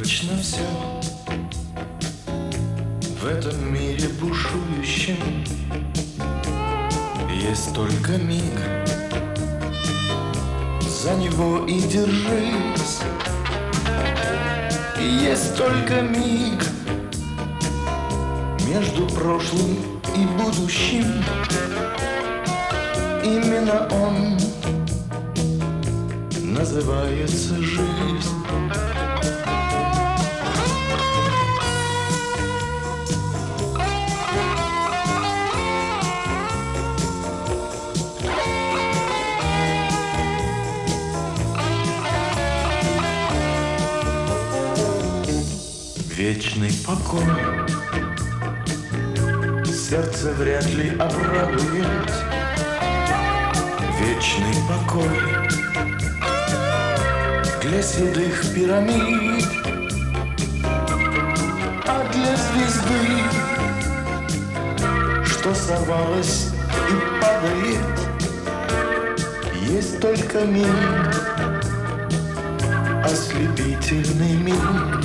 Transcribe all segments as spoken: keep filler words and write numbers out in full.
Безошибочно все в этом мире бушующем. Есть только миг, за него и держись. Есть только миг между прошлым и будущим. Именно он называется жизнь. Вечный покой сердце вряд ли обрадует. Вечный покой для седых пирамид, а для звезды, что сорвалась и падает, есть только миг, ослепительный миг.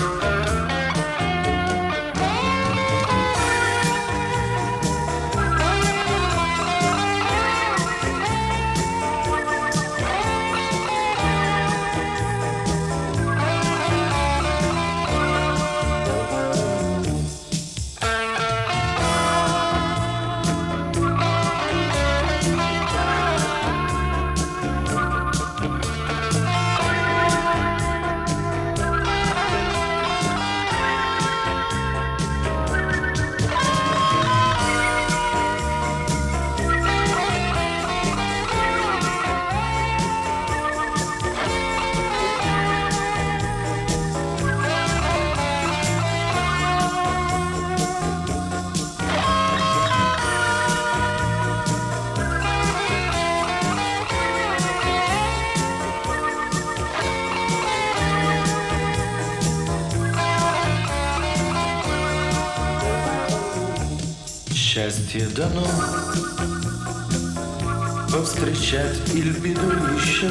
Счастье дано повстречать или беду еще.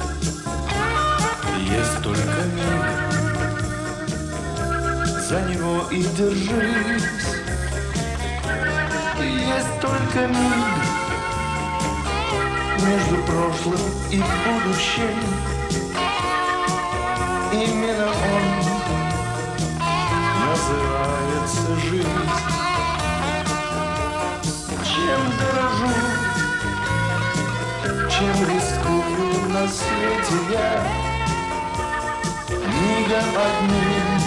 Есть только миг, за него и держись. Есть только миг между прошлым и будущим. Именно он называется жизнь. Чем дорожу, чем рискую на свете я, мигом одним